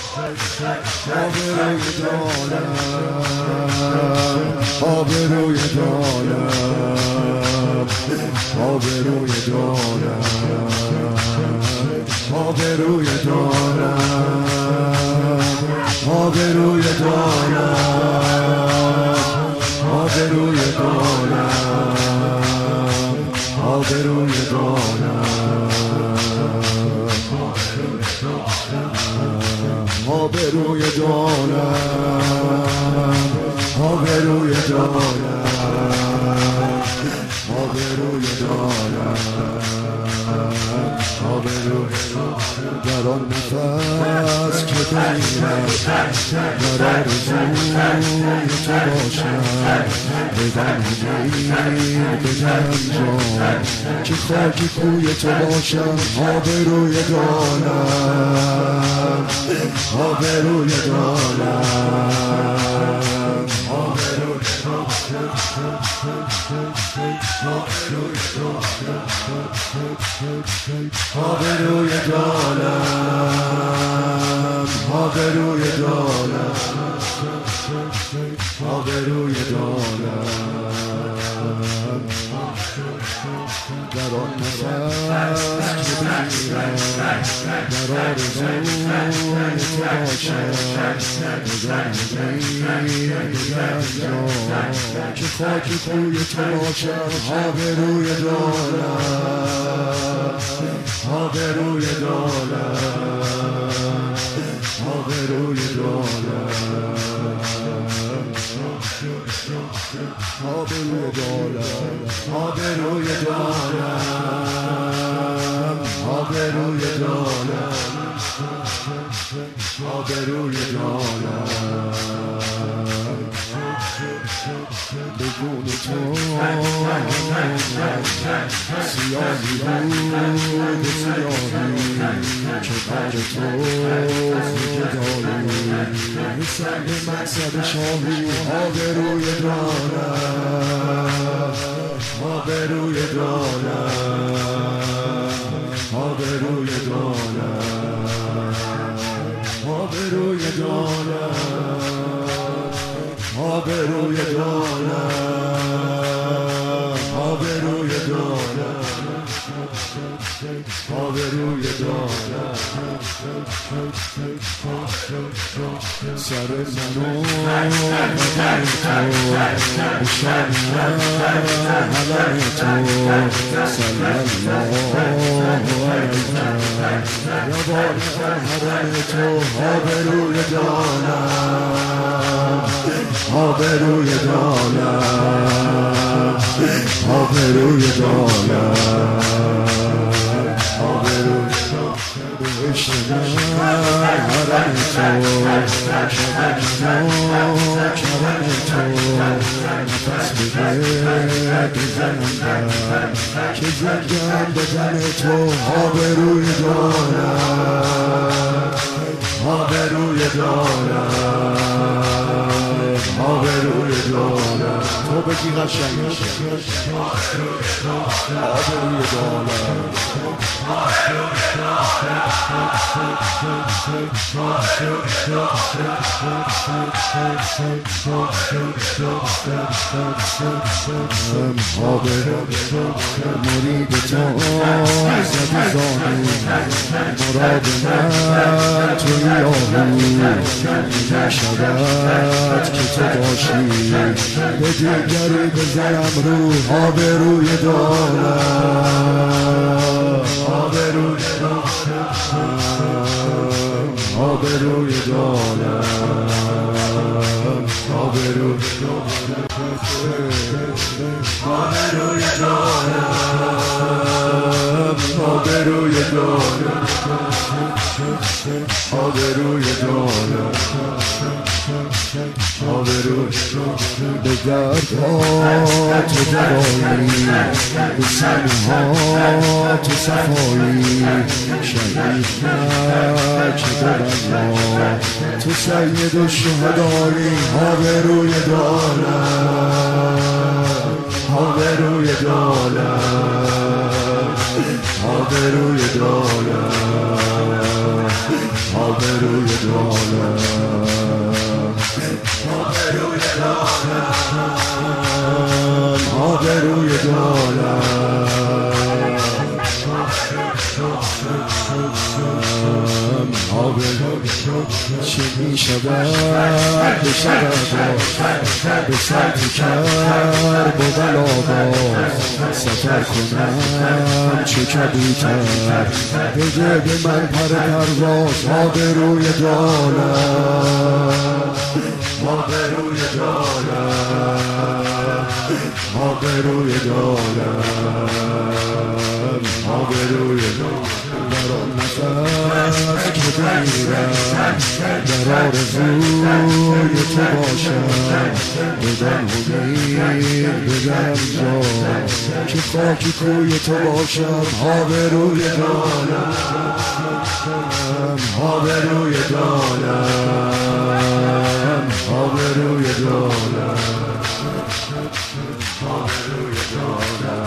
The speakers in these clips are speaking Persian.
آبروی دارم، آبروی دارم، آبروی دارم، آبروی دارم، آبروی دارم، آبروی دارم، آبروی دارم، آبروی دارم، آبروی دارم، آبروی دارم، آبروی در آن نفس که بمیرم در آرزوی تو باشم، بدم دیر بگم جان که خاک کوی تو باشم. آبروی دارم، آبروی دارم، آبروی آبروی دارم، آبروی دارم، آبروی دارم، در آن نفس که بمیرم در آرزوی تو باشم، بدم دیر بگم جان که خاک کوی تو باشم. آبروی دارم، آبروی دارم، آبروی دارم، آبروی دارم، آبروی دارم، آبروی دارم، آبروی دارم، بدون تو سیاهی بود سیاهی که بر تو خدایی سر به مقصد شاهی. آبروی دارم، آبروی دارم، آبروی دارم، آبروی دارم، آبروی دارم، آبروی دارم، آبروی دارم، سر منو بدن تو بشان علم تو صلی الله علیک یا باری حرم تو. آبروی دارم، آبروی دارم، آبروی دارم، آبروی بهشت حرم تو شبک کرم تو نفس بده بزنم که زنگم بدن تو. آبروی دارم، آبروی دارم، آبروی دارم. تو بگی قشنگ آبروی دارم، مرید تو زدی زانو مراد من توی آهو نشود که تو باشی به دیگری بزنم رو. آبروی دارم، آبروی دارم، آبروی دارم، آبروی دارم، آبروی دارم، آبروی دارم، آبروی دارم، آبروی به دردات دوایی به سنها تو صفایی شهید نکه ببلا تو سید الشهدایی. آبروی دارم، آبروی دارم، آبروی دارم، آبروی آبروی دانم آبروی دانم چه می شود به سمت کر با بلاباز سفر کنم چه کبوتر بده به من پر پرواز آبروی دانم آبروی دانم آبروی دانم آبروی دانم در آن نفس که بمیرم در آرزوی تو باشم بدان امید بدم جا که خاکی کوی تو باشم آبروی دانم آبروی دانم آبروی دانم آبروی دانم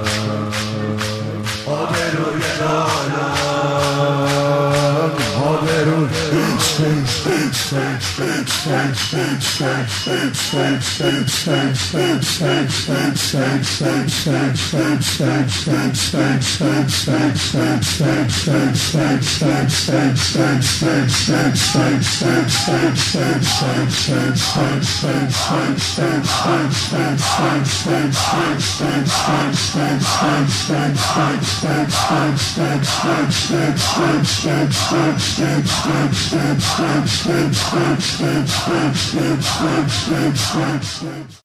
آبروی دانم آبروی